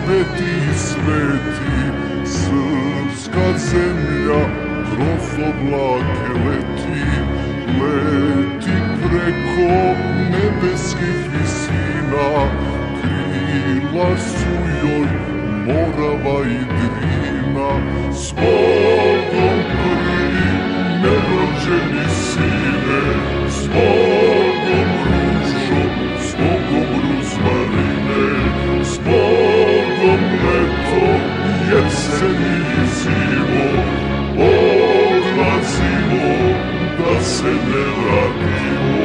sveti sveti, srpska zemlja kroz oblake leti, leti preko nebeskih visina, krila su joj Morava i Drina. S Bogom prvi nerođeni sine, s Bogom ružo, s Bogom ruzmarine, s Bogom leto, jesen i zimo, odlazimo da se ne vratimo.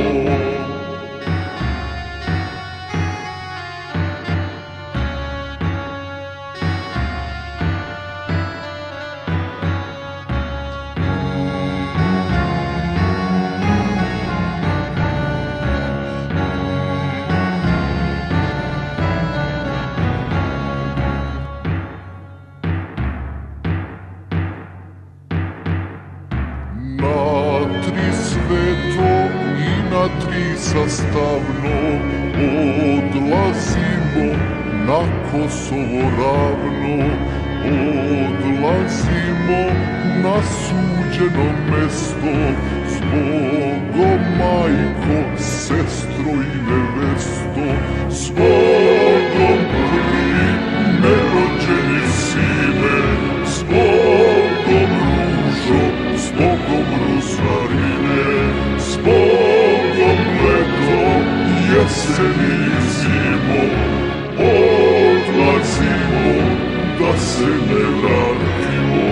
Na tri sveto i na tri sastavno odlazimo na Kosovo ravno, odlazimo na suđeno mesto, s Bogom majko, sestro i nevesto, s Bogom prvi nerođeni sine, s Bogom ružo, s Bogom ruzmarine, s Bogom leto, jesen i zimo, odlazimo da se ne vratimo.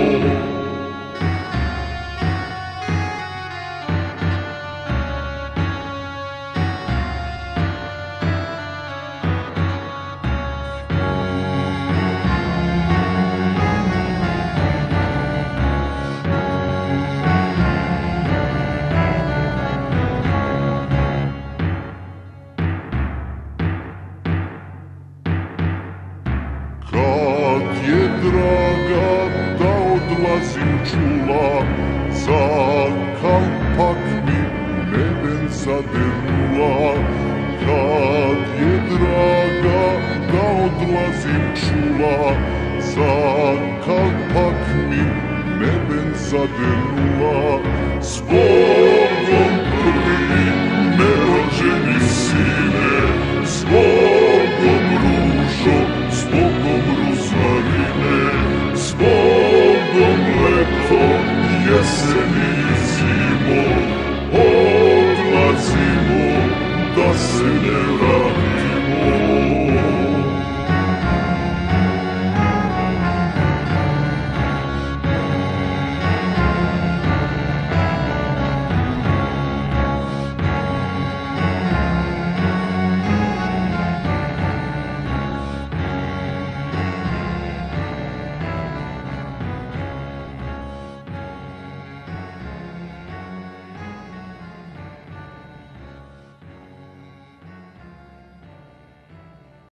Kad je draga da odlazim čula, za kalpak mi neben zadernula. Kad je draga da odlazim čula, za kalpak mi neben zadernula. S Bogom prvi nerođeni sine, s Bogom